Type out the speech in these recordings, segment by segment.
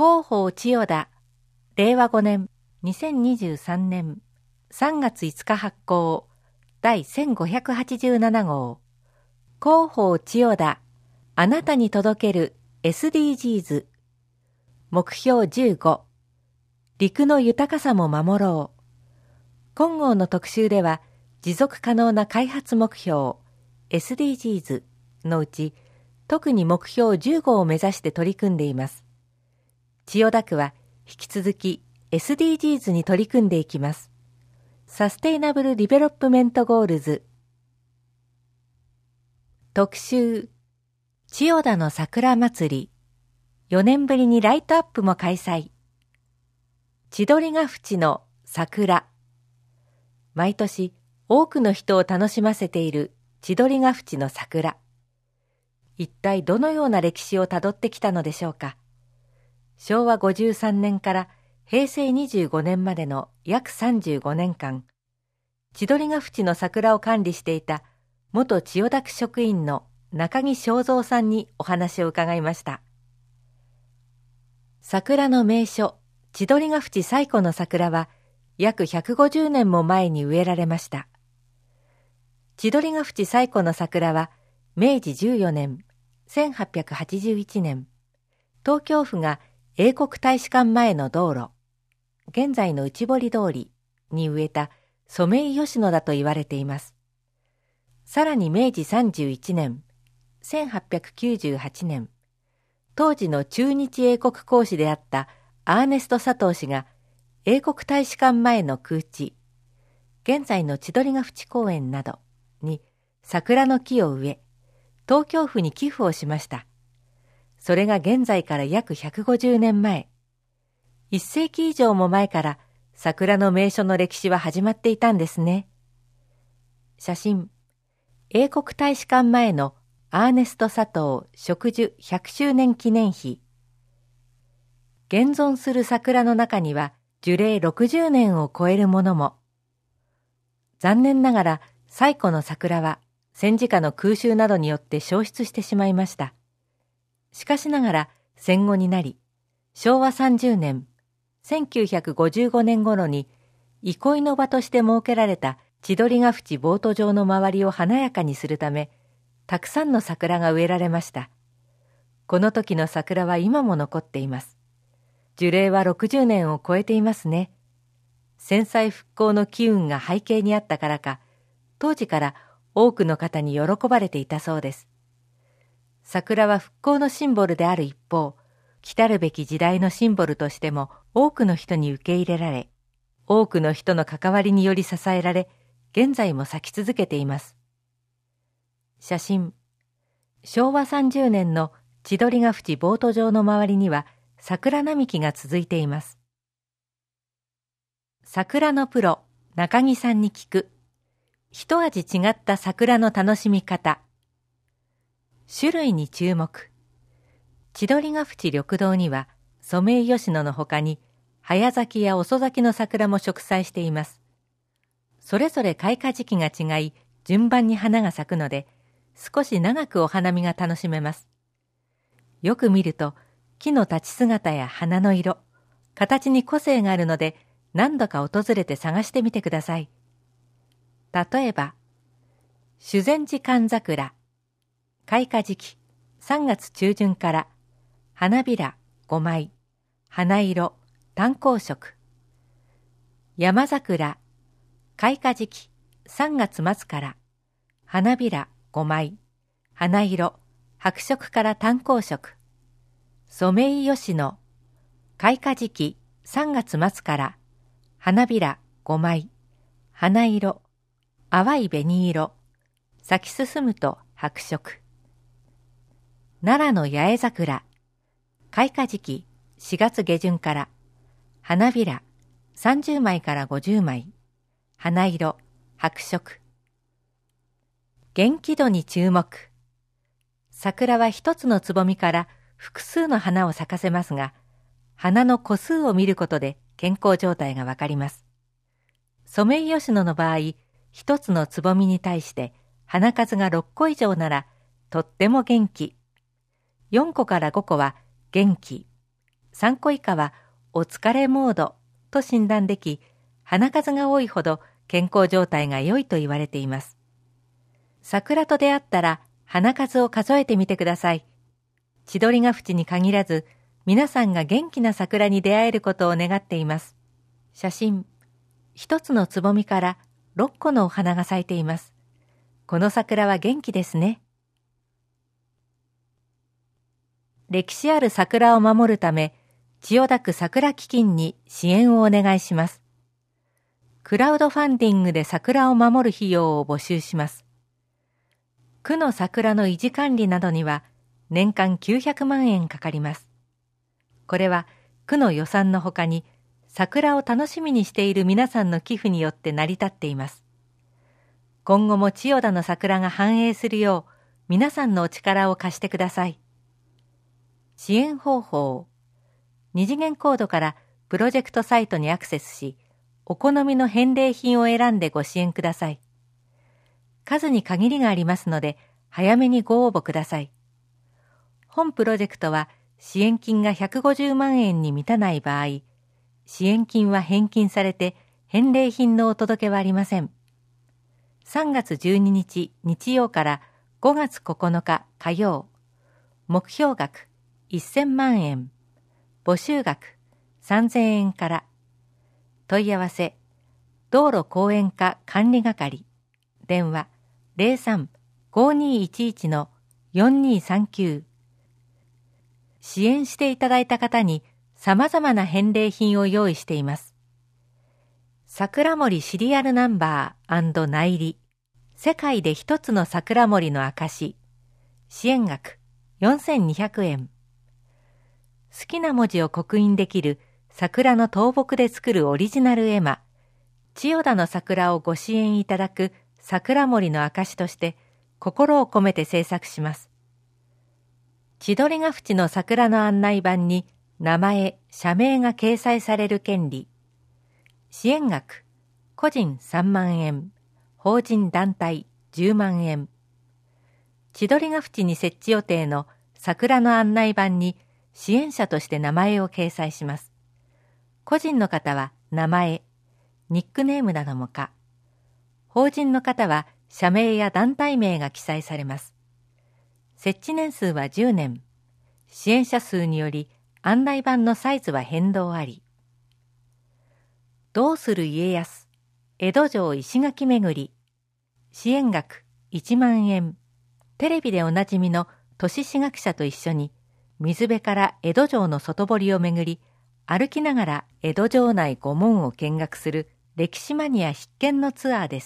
広報千代田、令和5年、2023年3月5日発行、第1587号。広報千代田、あなたに届ける SDGs。目標15、陸の豊かさも守ろう。今号の特集では、持続可能な開発目標 SDGs のうち、特に目標15を目指して取り組んでいます。千代田区は引き続き SDGs に取り組んでいきます。サステイナブル・ディベロップメント・ゴールズ。特集、千代田の桜祭り、4年ぶりにライトアップも開催。千鳥ヶ淵の桜。毎年多くの人を楽しませている千鳥ヶ淵の桜。一体どのような歴史をたどってきたのでしょうか。昭和53年から平成25年までの約35年間、千鳥ヶ淵の桜を管理していた元千代田区職員の中木正三さんにお話を伺いました。桜の名所、千鳥ヶ淵最古の桜は約150年も前に植えられました。千鳥ヶ淵最古の桜は明治14年、1881年、東京府が英国大使館前の道路、現在の内堀通りに植えたソメイヨシノだと言われています。さらに明治31年、1898年、当時の駐日英国公使であったアーネスト佐藤氏が英国大使館前の空地、現在の千鳥ヶ淵公園などに桜の木を植え、東京府に寄付をしました。それが現在から約150年前、1世紀以上も前から桜の名所の歴史は始まっていたんですね。写真、英国大使館前のアーネスト佐藤植樹100周年記念碑。現存する桜の中には樹齢60年を超えるものも。残念ながら最古の桜は戦時下の空襲などによって消失してしまいました。しかしながら戦後になり、昭和30年、1955年頃に憩いの場として設けられた千鳥ヶ淵ボート場の周りを華やかにするため、たくさんの桜が植えられました。この時の桜は今も残っています。樹齢は60年を超えていますね。戦災復興の機運が背景にあったからか、当時から多くの方に喜ばれていたそうです。桜は復興のシンボルである一方、来るべき時代のシンボルとしても多くの人に受け入れられ、多くの人の関わりにより支えられ、現在も咲き続けています。写真、昭和30年の千鳥ヶ淵ボート場の周りには桜並木が続いています。桜のプロ、中木さんに聞く。一味違った桜の楽しみ方。種類に注目。千鳥ヶ淵緑道にはソメイヨシノのほかに早咲きや遅咲きの桜も植栽しています。それぞれ開花時期が違い、順番に花が咲くので、少し長くお花見が楽しめます。よく見ると、木の立ち姿や花の色、形に個性があるので、何度か訪れて探してみてください。例えば、修善寺寒桜、開花時期3月中旬から、花びら5枚、花色、単光色。山桜、開花時期3月末から、花びら5枚、花色、白色から単光色。ソメイヨシノ、開花時期3月末から、花びら5枚、花色、淡い紅色、咲き進むと白色。奈良の八重桜、開花時期4月下旬から、花びら30枚から50枚、花色、白色。元気度に注目。桜は一つのつぼみから複数の花を咲かせますが、花の個数を見ることで健康状態がわかります。ソメイヨシノの場合、一つのつぼみに対して花数が6個以上ならとっても元気。4個から5個は元気。 3個以下はお疲れモードと診断でき、花数が多いほど健康状態が良いと言われています。桜と出会ったら花数を数えてみてください。千鳥ヶ淵に限らず、皆さんが元気な桜に出会えることを願っています。写真。一つのつぼみから6個のお花が咲いています。この桜は元気ですね。歴史ある桜を守るため、千代田区桜基金に支援をお願いします。クラウドファンディングで桜を守る費用を募集します。区の桜の維持管理などには年間900万円かかります。これは区の予算のほかに、桜を楽しみにしている皆さんの寄付によって成り立っています。今後も千代田の桜が繁栄するよう、皆さんのお力を貸してください。支援方法。二次元コードからプロジェクトサイトにアクセスし、お好みの返礼品を選んでご支援ください。数に限りがありますので、早めにご応募ください。本プロジェクトは支援金が150万円に満たない場合、支援金は返金されて返礼品のお届けはありません。3月12日日曜から5月9日火曜、目標額1000万円、募集額3000円から。問い合わせ、道路公園課管理係、電話03-5211-4239。支援していただいた方に様々な返礼品を用意しています。桜森シリアルナンバー&内入り、世界で一つの桜森の証、支援額4200円。好きな文字を刻印できる桜の倒木で作るオリジナル絵馬、千代田の桜をご支援いただく桜森の証として心を込めて制作します。千鳥ヶ淵の桜の案内板に名前、社名が掲載される権利。支援額、個人3万円、法人団体10万円。千鳥ヶ淵に設置予定の桜の案内板に支援者として名前を掲載します。個人の方は名前、ニックネームなども可。法人の方は社名や団体名が記載されます。設置年数は10年。支援者数により案内板のサイズは変動あり。どうする家康、江戸城石垣巡り。支援額1万円。テレビでおなじみの都市史学者と一緒に水辺から江戸城の外堀を巡り、歩きながら江戸城内5門を見学する歴史マニア必見のツアーです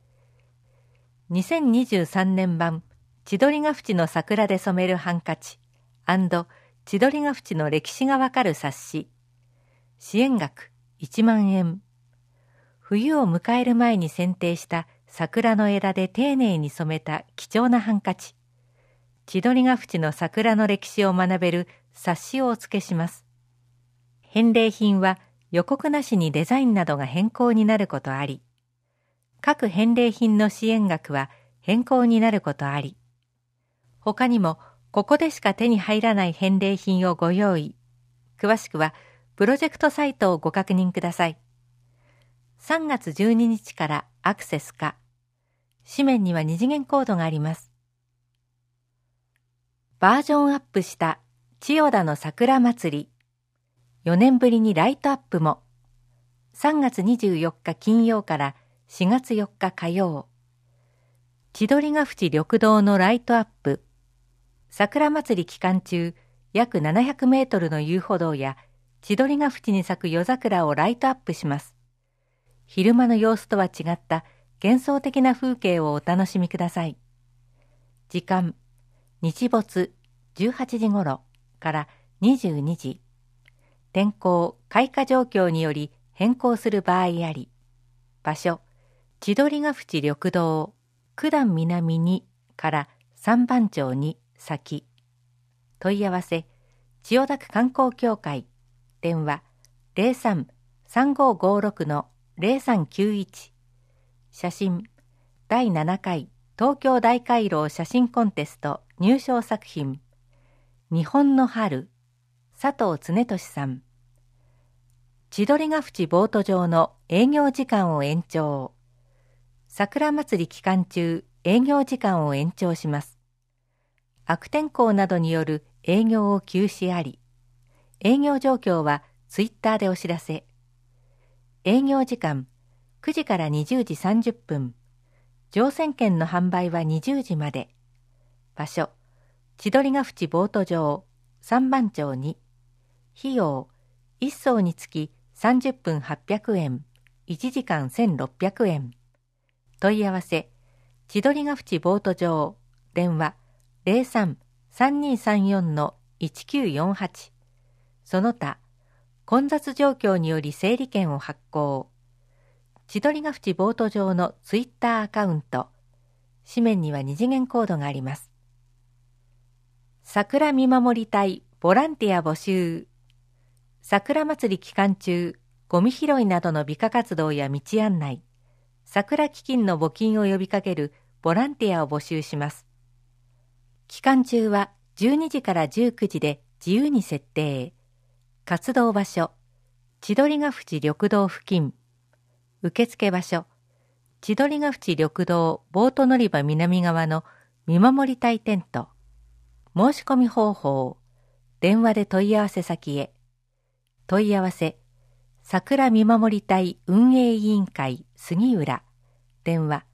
。2023年版千鳥ヶ淵の桜で染めるハンカチ&千鳥ヶ淵の歴史がわかる冊子。支援額1万円。冬を迎える前に剪定した桜の枝で丁寧に染めた貴重なハンカチ。千鳥ヶ淵の桜の歴史を学べる冊子をお付けします。返礼品は予告なしにデザインなどが変更になることあり。各返礼品の支援額は変更になることあり。他にもここでしか手に入らない返礼品をご用意。詳しくはプロジェクトサイトをご確認ください。3月12日からアクセス可。紙面には二次元コードがあります。バージョンアップした千代田の桜祭り。4年ぶりにライトアップも。3月24日金曜から4月4日火曜。千鳥ヶ淵緑道のライトアップ。桜祭り期間中、約700メートルの遊歩道や千鳥ヶ淵に咲く夜桜をライトアップします。昼間の様子とは違った幻想的な風景をお楽しみください。時間、日没18時頃から22時。天候、開花状況により変更する場合あり。場所、千鳥ヶ淵緑道、九段南2から三番町2先。問い合わせ、千代田区観光協会。電話、03-3556-0391。写真、第7回東京大回廊写真コンテスト入賞作品。日本の春、 佐藤恒俊さん。千鳥ヶ淵ボート場の営業時間を延長。桜祭り期間中、営業時間を延長します。悪天候などによる営業を休止あり。営業状況はツイッターでお知らせ。営業時間9時から20時30分。乗船券の販売は20時まで。場所、千鳥ヶ淵ボート場、三番町2。費用、1艘につき30分800円、1時間1600円。問い合わせ、千鳥ヶ淵ボート場、電話03-3234-1948。その他、混雑状況により整理券を発行。千鳥ヶ淵ボート場のツイッターアカウント。紙面には2次元コードがあります。桜見守り隊ボランティア募集。桜祭り期間中、ゴミ拾いなどの美化活動や道案内、桜基金の募金を呼びかけるボランティアを募集します。期間中は12時から19時で自由に設定。活動場所、千鳥ヶ淵緑道付近。受付場所、千鳥ヶ淵緑道ボート乗り場南側の見守り隊テント。申し込み方法、電話で問い合わせ先へ。問い合わせ、桜見守り隊運営委員会杉浦。電話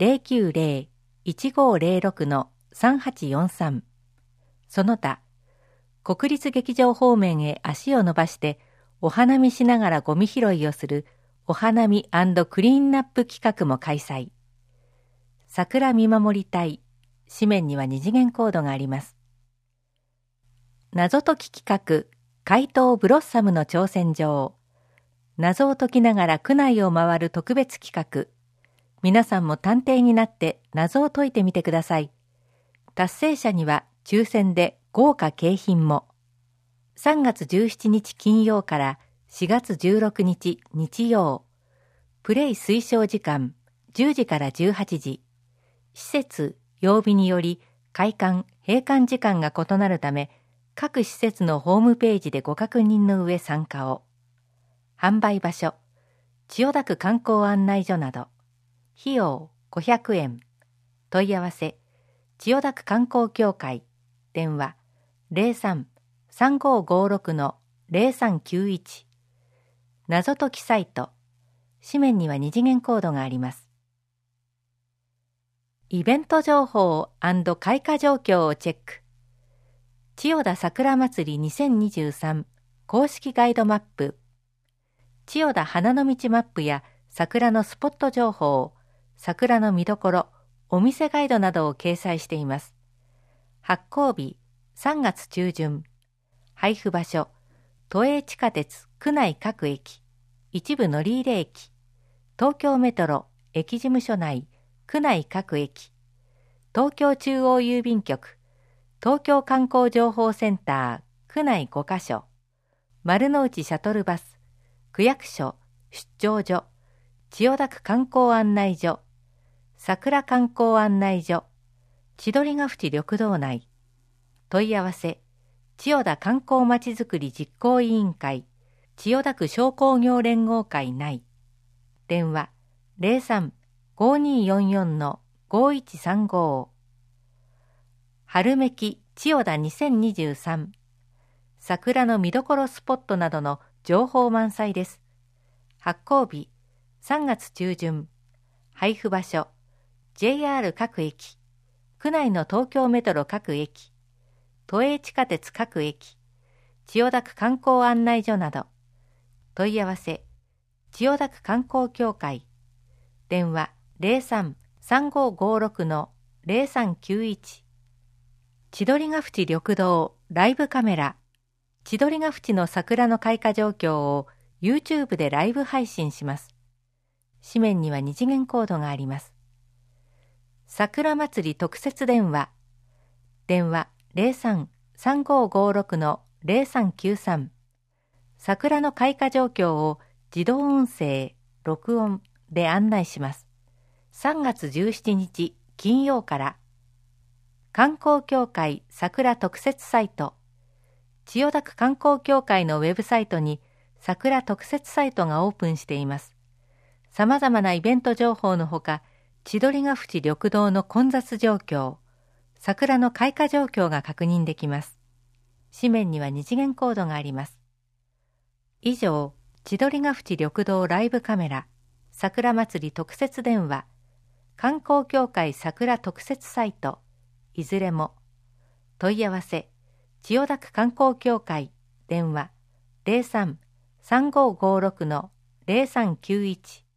090-1506-3843。その他、国立劇場方面へ足を伸ばしてお花見しながらゴミ拾いをするお花見&クリーンナップ企画も開催。桜見守り隊、紙面には2次元コードがあります。謎解き企画、怪盗ブロッサムの挑戦状。謎を解きながら区内を回る特別企画。皆さんも探偵になって謎を解いてみてください。達成者には抽選で豪華景品も。3月17日金曜から4月16日日曜。プレイ推奨時間10時から18時。施設、曜日により開館・閉館時間が異なるため、各施設のホームページでご確認の上参加を。販売場所、千代田区観光案内所など。費用500円。問い合わせ、千代田区観光協会。電話03-3556-0391。謎解きサイト。紙面には2次元コードがあります。イベント情報&開花状況をチェック。千代田桜祭り2023公式ガイドマップ。千代田花の道マップや桜のスポット情報、桜の見どころ、お店ガイドなどを掲載しています。発行日3月中旬。配布場所、都営地下鉄区内各駅、一部乗り入れ駅、東京メトロ駅事務所内区内各駅、東京中央郵便局、東京観光情報センター区内5カ所、丸の内シャトルバス、区役所、出張所、千代田区観光案内所、桜観光案内所、千鳥ヶ淵緑道内。問い合わせ、千代田観光まちづくり実行委員会、千代田区商工業連合会内。電話03-5244-5135。春めき千代田2023。桜の見どころスポットなどの情報満載です。発行日3月中旬。配布場所、JR 各駅、区内の東京メトロ各駅、都営地下鉄各駅、千代田区観光案内所など。問い合わせ、千代田区観光協会。電話03-3556-0391。千鳥ヶ淵緑道ライブカメラ。千鳥ヶ淵の桜の開花状況を YouTube でライブ配信します。紙面には2次元コードがあります。桜祭り特設電話。電話03-3556-0393。桜の開花状況を自動音声、録音で案内します。3月17日金曜から。観光協会桜特設サイト。 千代田区観光協会のウェブサイトに桜特設サイトがオープンしています。さまざまなイベント情報のほか、千鳥ヶ淵緑道の混雑状況、桜の開花状況が確認できます。紙面には二次元コードがあります。以上、千鳥ヶ淵緑道ライブカメラ、桜祭り特設電話、観光協会桜特設サイト、いずれも、問い合わせ、千代田区観光協会、電話、03-3556-0391